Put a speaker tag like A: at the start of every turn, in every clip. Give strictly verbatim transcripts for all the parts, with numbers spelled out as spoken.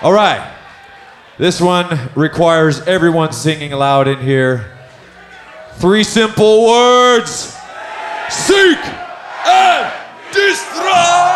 A: All right. This one requires everyone singing aloud in here. Three simple words. Seek and destroy!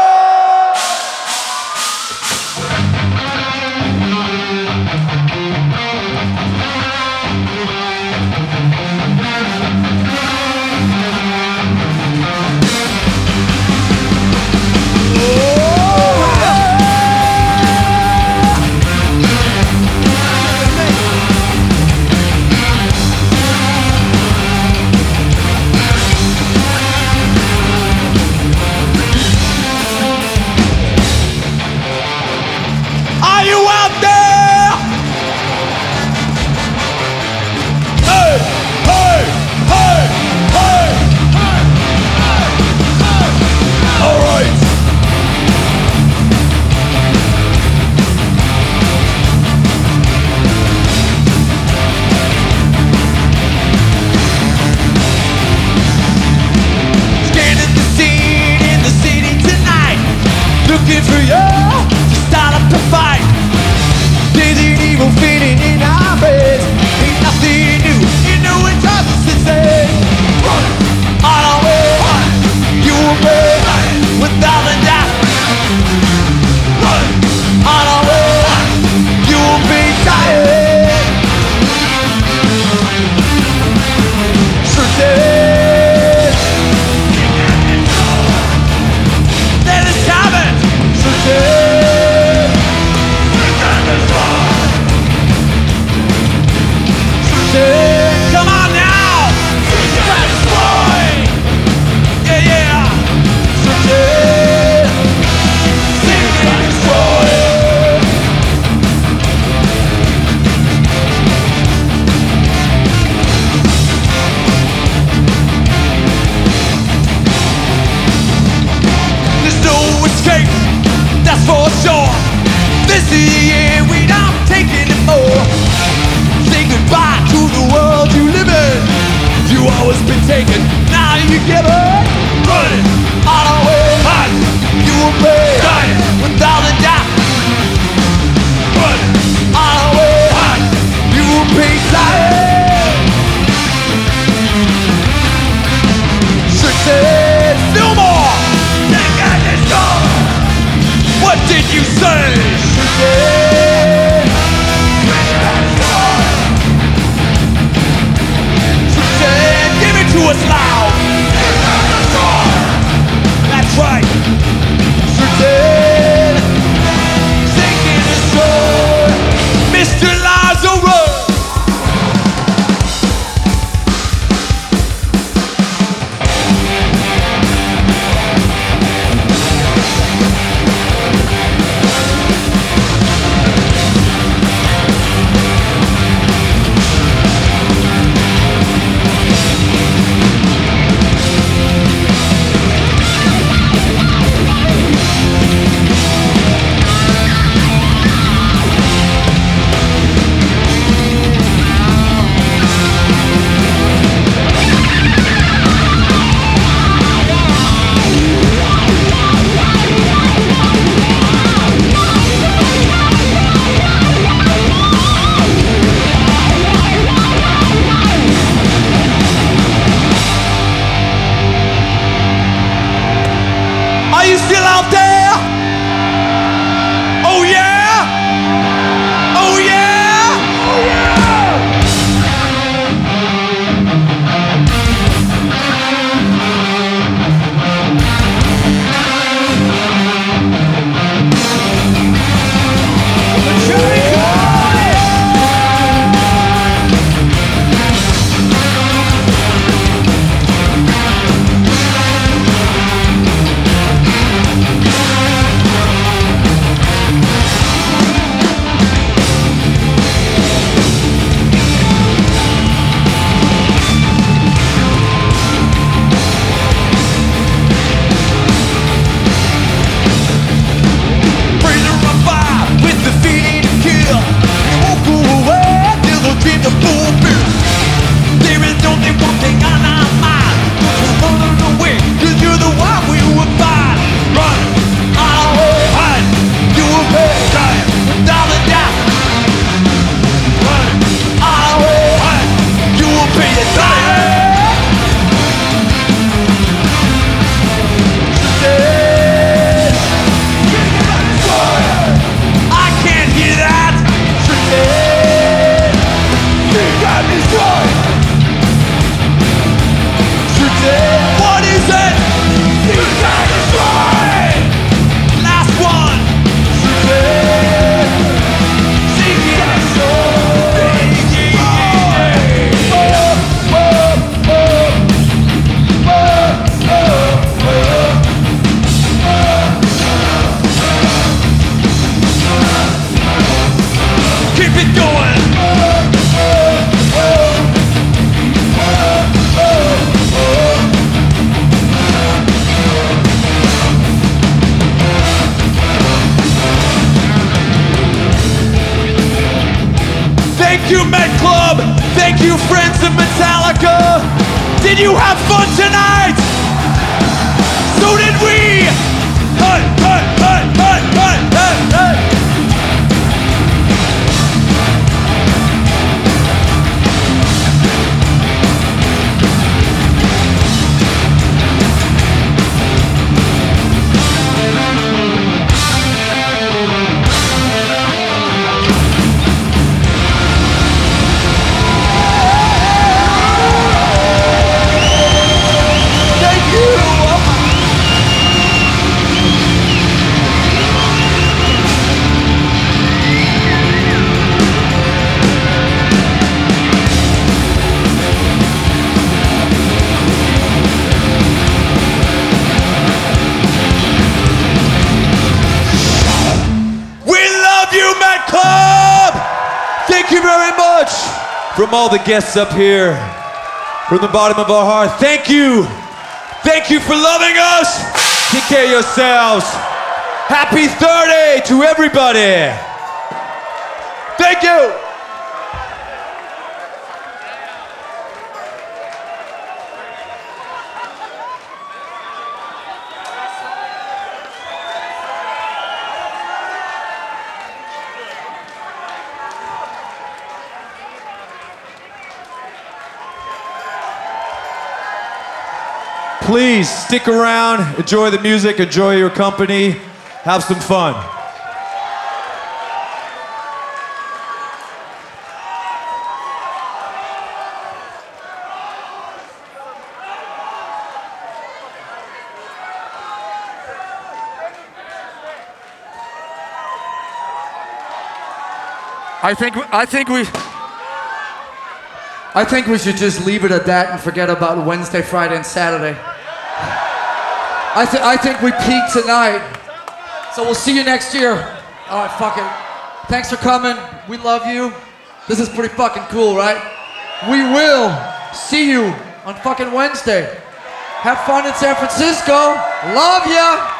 B: Looking for you to start up the fight. There's an evil feeling in our beds. Ain't nothing new, you know it's us to say. On our way, you will pay without a doubt. On our way, you will be tired. Certain. Let us have it. Come on now! Destroy! Yeah, yeah! Destroy! There's no escape, that's for sure. This is the year we don't take anymore. Say goodbye to the world you live in. You always been taken, now you give it. Running on our way, hot. You will pay, dying without a doubt. Running on our way, hot. You will pay, dying. Success, no more. Take out this door. What did you say? Success. Give it to us loud. Thank you, Met Club. Thank you, friends of Metallica. Did you have fun tonight? So did we. Hey, hey, hey, hey, hey, hey, hey. Thank you very much from all the guests up here, from the bottom of our heart. Thank you. Thank you for loving us. Take care of yourselves. Happy thirty to everybody. Thank you.
A: Please stick around, enjoy the music, enjoy your company, have some fun.
C: I think I think we I think we should just leave it at that and forget about Wednesday, Friday, and Saturday. I, th- I think we peaked tonight. So we'll see you next year. All right, fuck it. Thanks for coming. We love you. This is pretty fucking cool, right? We will see you on fucking Wednesday. Have fun in San Francisco. Love ya.